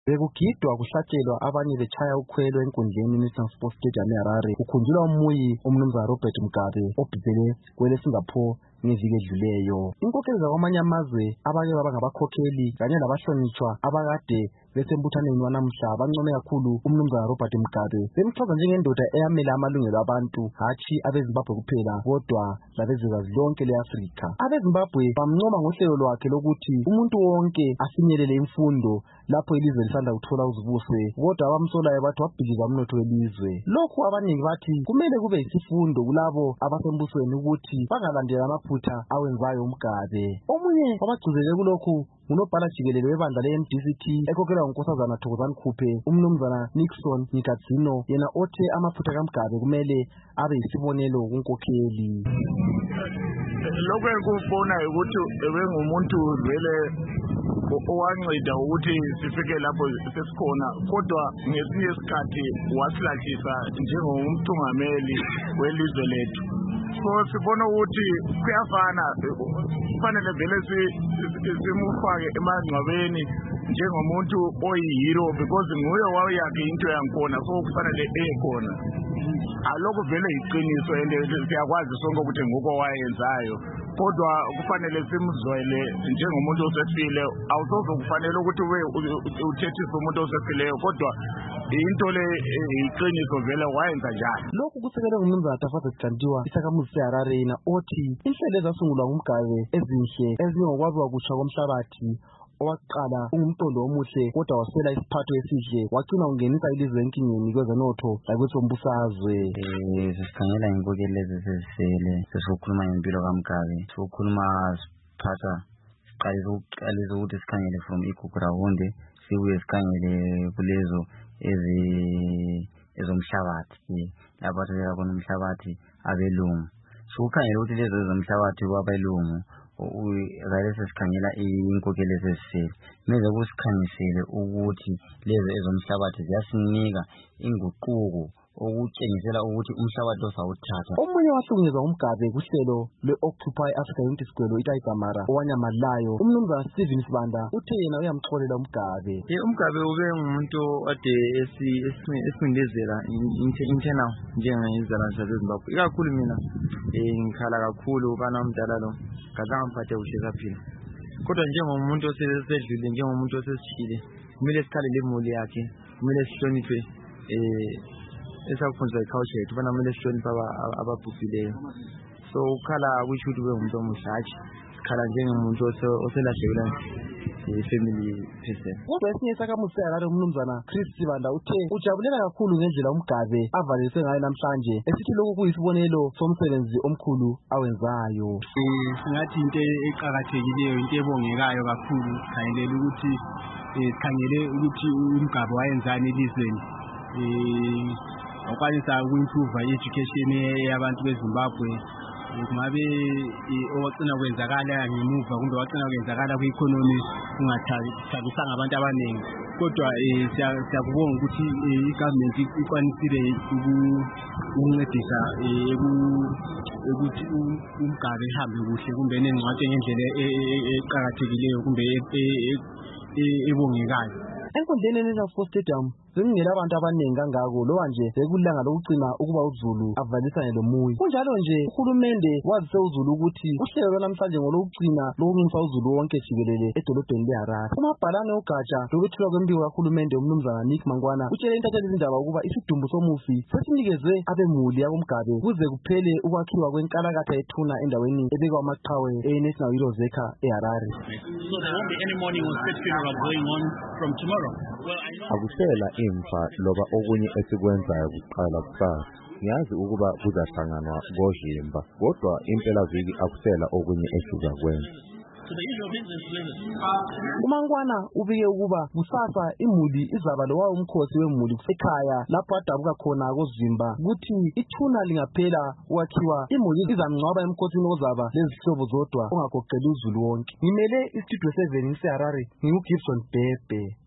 Bekugidwa kuhlatshelwa abanye betshaya ukhwelo enkundleni National Sports Stadium eHarare. Kukhunjulwa umuyi umnumzana Robert Mugabe obhidele kwele Singapore ngeviki edluleyo. Inkokheli zakwamanye amazwe abake baba ngabakhokheli kanye labahlonitshwa abakade besembuthaneni wanamuhla bancome kakhulu umnumzana Robert Mugabe. Bemchaza njengendoda eyamela amalungelo abantu, hatshi abeZimbabwe kuphela kodwa labezwekazi lonke leAfrika. AbeZimbabwe bamncoma ngohlelo lwakhe lokuthi umuntu wonke afinyelele imfundo lapho ilizwe lisanda kuthola uzibuswe, kodwa abamsolayo bathi wabhidliza umnotho welizwe. Lokhu abaningi bathi kumele kube yisifundo kulabo abasembusweni ukuthi bangalandela amaphutha awenzayo uMugabe. Omunye wabagcizelele kulokhu unobhala jikelele webandla le-MDCT ekhokhelwa ngunkosazana Thokozani Khuphe, umnumzana Nixon Nyikadzino, yena othe amaphutha kaMugabe kumele abe yisibonelo kunkokheli. Lokho engikubona ukuthi ebengumuntu vele owanceda ukuthi sifike lapho sesikhona, kodwa ngesinye isikhathi wasilahlisa njengomthungameli welizwe lethu. So sibona ukuthi kuyafana, kufanele vele simufake emangcwabeni njengomuntu oyihero because nguye wayakhe into yankhona, so kufanele ekhona. Alokho vele iqiniso and siyakwazi sonke ukuthi nguko wayenzayo, kodwa kufanele simzwele njengomuntu osefile. Awusoze kufanele ukuthi uthethise umuntu osefileyo, kodwa into le iqiniso vele wayenza njalo. Lokhu kusekelwe ngumnumzana Tafazi Gcantiwa, isakhamuzi seHarare, yena othi inhlelo ezasungulwa nguMugabe ezinhle ezingokwaziwa kutsha komhlabathi owaqala ungumqondo omuhle kodwa wasela isiphatho esihle wagcina ungenisa ilizwe enkingeni kwezanotho lakwezombusazwe. Sikhangela inkokheli lezi sezisele, sesikhuluma ngempilo kaMugabe, sikhuluma siphatha siqalisa ukuthi sikhangele from iGugurawunde sibuye sikhangele kulezo ezomhlabathi lapho athela khona umhlabathi abelungu. Sikhangela ukuthi lezo ezomhlabathi kwabelungu vele sesikhangela inkokheli ezisele, meze kusikhangisele ukuthi lezo ezomhlabathi ziyasinika inguquko okutshengisela ukuthi umhlabathi osawuthatha. Omunye wahlukunyezwa uMugabe kuhlelo lwe-Occupy Africa Unity Square iTaigamara owanyamalayo, umnumzana Stephen Sibanda, uthe yena uyamxolela uMugabe. uMugabe ube ngumuntu ade esindezela internal njengezizalwane zaseZimbabwe. Ikakhulu mina ngikhala kakhulu kana umdala lo kazange mphathe kuhle kaphela, kodwa njengomuntu osesedlule, njengomuntu osesishile, kumele sikhalele imuli yakhe, kumele sihloniphe esakufundiswa iculture yethu, bana kumele sihloniphe ababhubhileyo. So ukhala kusho ukuthi ube ngumuntu omuhle, hatshi sikhala njengomuntu oselahlekelwe family person. Kodwa esinye isakhamuzi seHarare, umnumzana Chris Sibanda, uthe ujabulela kakhulu ngendlela uMugabe avaliswe ngayo namhlanje, esithi lokhu kuyisibonelo somsebenzi omkhulu awenzayo. Singathi into eqhakathekileyo, into ebongekayo kakhulu, sikhangele ukuthi uMugabe wayenzani elizweni, wakwanisa uku-improve i-education yabantu beZimbabwe. Kungabe owagcina kwenzakala ngemuva kumbe wagcina kwenzakala kwi-economy kungathabisanga abantu abaningi, kodwa siyakubonga ukuthi i-government ikwanisile ukuncedisa ukuthi uMugabe ehambe kuhle kumbe nengcwatshe ngendlela eqhakathekileyo kumbe ebongekayo. Enkundleni ye-National Sports Stadium bekungela abantu abaningi kangako, loba nje bekulanga lokugcina ukuba uZulu avalisane lomuyi. Kunjalo nje uhulumende wazise uZulu ukuthi uhlelo lwanamhlanje ngolokugcina lokunxusa uZulu wonke jikelele edolobheni leHarare. Umabhalane ugatsha lokwethulwa kwembiko kahulumende umnumzana Nick Mangwana utshele intatheli izindaba ukuba isidumbu somufi sesinikezwe abemuli yakoMugabe kuze kuphele ukwakhiwa kwenkalakatha ethuna endaweni ebekwa amaqhawe e-National Heroes Acre eHarare. So there won't be any morning or state funeral going on from tomorrow. Akusela imfa loba okunye esikwenzayo kuqala kusasa. Ngiyazi ukuba kuzahlanganwa kodlimba, kodwa impela viki akusela okunye esizakwenza. uMangwana ubike ukuba kusasa imuli izaba lowayo umkhosi wemuli ekhaya lapho adabuka khona koZimba, ukuthi ithuna lingaphela ukwakhiwa imuli izamngcwaba emkhosini ozaba lezihlobo zodwa ongagoqeli uZulu wonke. Ngimele istudio 7 eHarare, nginguGibson Bhebhe.